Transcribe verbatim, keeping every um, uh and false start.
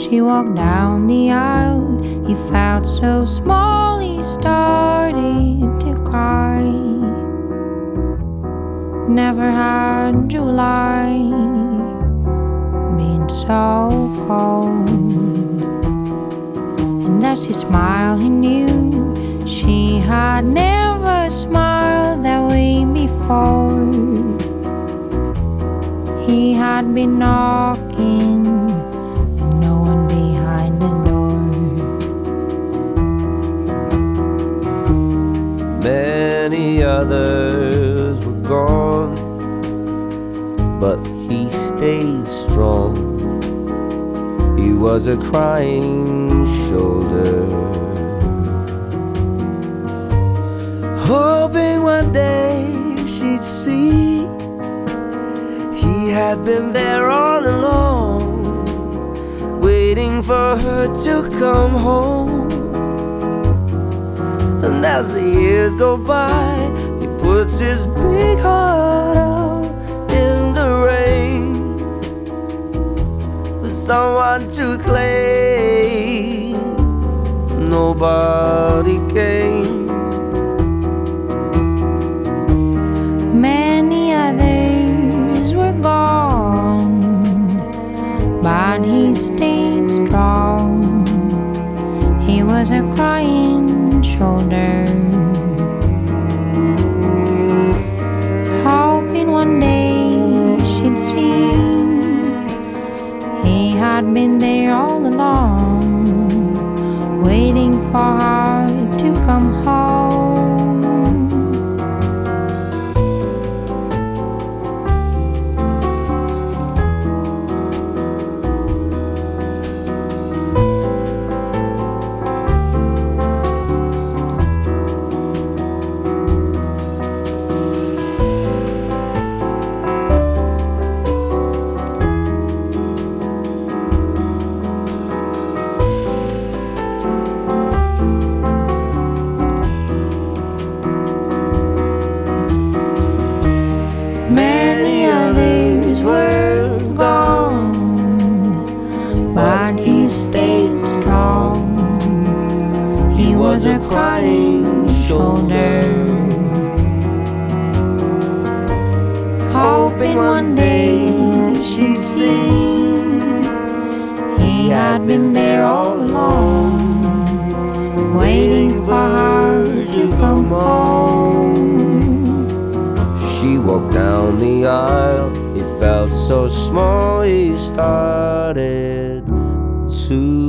she walked down the aisle, he felt so small he started to cry. Never had July been so cold. And as he smiled, he knew she had never smiled that way before. He had been knocking and no one behind the door. Many others were gone, but he stayed strong. He was a crying shoulder, hoping one day she'd see he had been there all along, waiting for her to come home. And as the years go by, he puts his big heart out in the rain for someone to claim. Nobody came. Many others were gone, but he stayed strong. He was a crying shoulder, hoping one day she'd see he had been there all along, waiting for her to come home. Many others were gone, but he stayed strong. He was a crying shoulder, hoping one day she'd see he had been there all along, waiting for her to come home. She walked down the aisle, he felt so small he started to